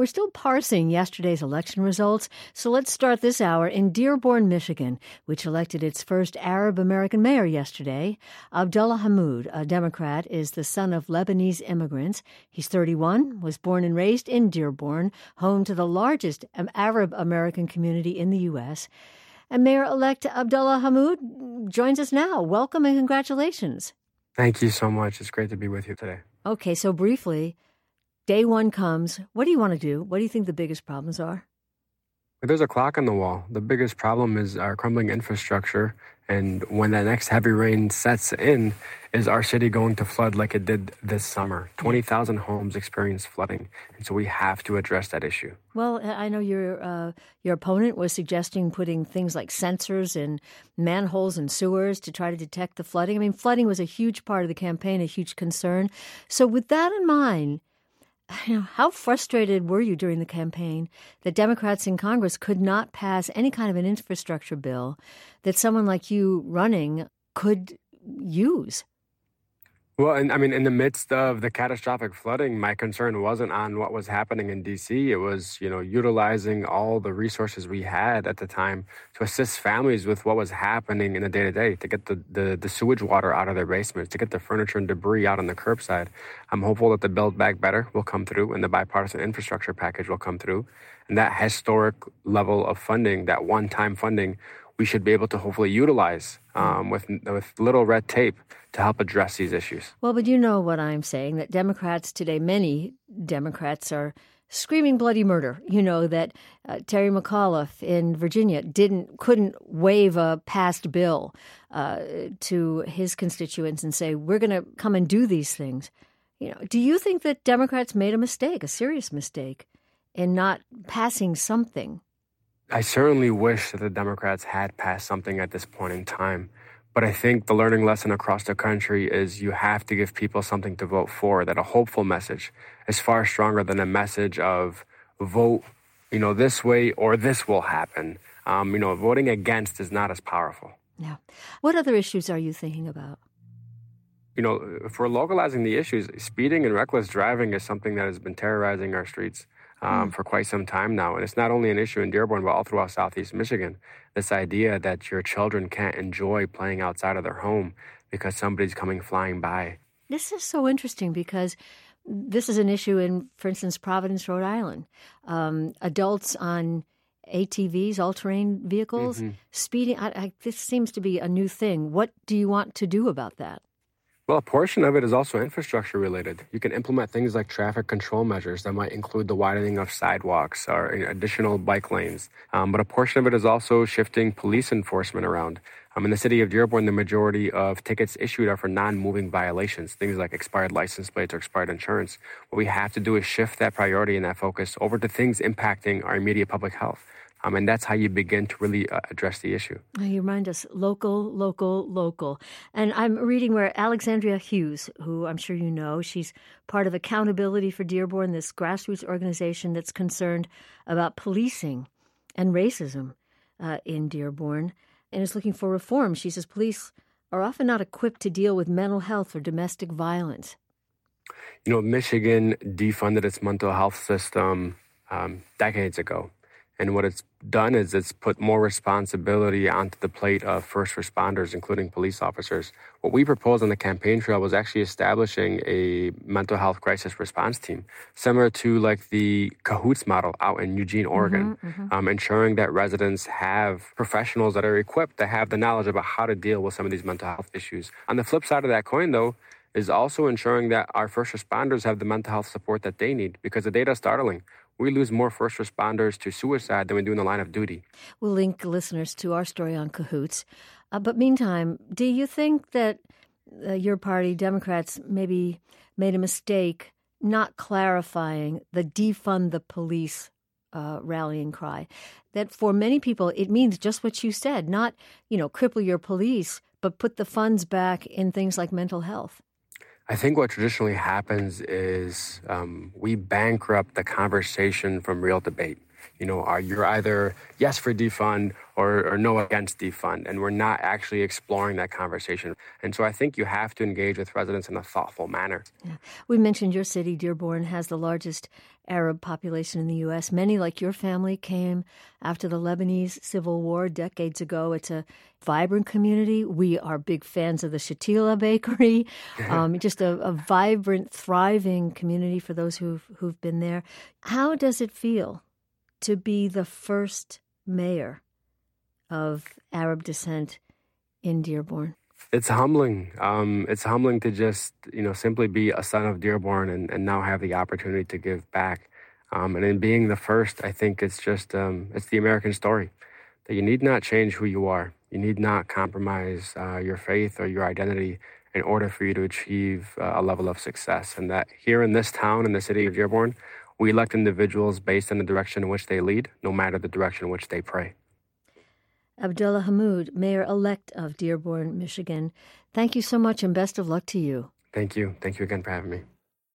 We're still parsing yesterday's election results, so let's start this hour in Dearborn, Michigan, which elected its first Arab-American mayor yesterday. Abdullah Hammoud, a Democrat, is the son of Lebanese immigrants. He's 31, was born and raised in Dearborn, home to the largest Arab-American community in the U.S., and Mayor-elect Abdullah Hammoud joins us now. Welcome and congratulations. Thank you so much. It's great to be with you today. Okay, so briefly, day one comes. What do you want to do? What do you think the biggest problems are? There's a clock on the wall. The biggest problem is our crumbling infrastructure. And when that next heavy rain sets in, is our city going to flood like it did this summer? 20,000 homes experienced flooding. And so we have to address that issue. Well, I know your opponent was suggesting putting things like sensors in manholes and sewers to try to detect the flooding. I mean, flooding was a huge part of the campaign, a huge concern. So with that in mind, how frustrated were you during the campaign that Democrats in Congress could not pass any kind of an infrastructure bill that someone like you running could use? Well, and I mean, in the midst of the catastrophic flooding, my concern wasn't on what was happening in D.C. It was, utilizing all the resources we had at the time to assist families with what was happening in the day-to-day, to get the sewage water out of their basements, to get the furniture and debris out on the curbside. I'm hopeful that the Build Back Better will come through and the bipartisan infrastructure package will come through. And that historic level of funding, that one-time funding, we should be able to hopefully utilize with little red tape to help address these issues. Well, but you know what I'm saying, that Democrats today, many Democrats are screaming bloody murder. You know that Terry McAuliffe in Virginia couldn't wave a passed bill to his constituents and say, we're going to come and do these things. Do you think that Democrats made a mistake, a serious mistake, in not passing something? I certainly wish that the Democrats had passed something at this point in time. But I think the learning lesson across the country is you have to give people something to vote for, that a hopeful message is far stronger than a message of vote, this way or this will happen. Voting against is not as powerful. Yeah. What other issues are you thinking about? If we're localizing the issues, speeding and reckless driving is something that has been terrorizing our streets for quite some time now. And it's not only an issue in Dearborn, but all throughout Southeast Michigan. This idea that your children can't enjoy playing outside of their home because somebody's coming flying by. This is so interesting because this is an issue in, for instance, Providence, Rhode Island. Adults on ATVs, all-terrain vehicles, speeding. This seems to be a new thing. What do you want to do about that? Well, a portion of it is also infrastructure related. You can implement things like traffic control measures that might include the widening of sidewalks or additional bike lanes. But a portion of it is also shifting police enforcement around. In the city of Dearborn, the majority of tickets issued are for non-moving violations, things like expired license plates or expired insurance. What we have to do is shift that priority and that focus over to things impacting our immediate public health. And that's how you begin to really address the issue. You remind us, local, local, local. And I'm reading where Alexandria Hughes, who I'm sure you know, she's part of Accountability for Dearborn, this grassroots organization that's concerned about policing and racism in Dearborn, and is looking for reform. She says police are often not equipped to deal with mental health or domestic violence. Michigan defunded its mental health system decades ago. And what it's done is it's put more responsibility onto the plate of first responders, including police officers. What we proposed on the campaign trail was actually establishing a mental health crisis response team, similar to like the Cahoots model out in Eugene, Oregon, ensuring that residents have professionals that are equipped to have the knowledge about how to deal with some of these mental health issues. On the flip side of that coin, though, is also ensuring that our first responders have the mental health support that they need, because the data is startling. We lose more first responders to suicide than we do in the line of duty. We'll link listeners to our story on Cahoots. But meantime, do you think that your party, Democrats, maybe made a mistake not clarifying the defund the police rallying cry? That for many people, it means just what you said, not, cripple your police, but put the funds back in things like mental health. I think what traditionally happens is we bankrupt the conversation from real debate. You're either yes for defund or no against defund, and we're not actually exploring that conversation. And so I think you have to engage with residents in a thoughtful manner. Yeah. We mentioned your city, Dearborn, has the largest Arab population in the U.S. Many, like your family, came after the Lebanese Civil War decades ago. It's a vibrant community. We are big fans of the Shatila Bakery. Just a vibrant, thriving community for those who've been there. How does it feel to be the first mayor of Arab descent in Dearborn? It's humbling. It's humbling to just, simply be a son of Dearborn and now have the opportunity to give back. And in being the first, I think it's just, it's the American story that you need not change who you are. You need not compromise your faith or your identity in order for you to achieve a level of success. And that here in this town, in the city of Dearborn, we elect individuals based on the direction in which they lead, no matter the direction in which they pray. Abdullah Hammoud, Mayor-elect of Dearborn, Michigan. Thank you so much and best of luck to you. Thank you. Thank you again for having me.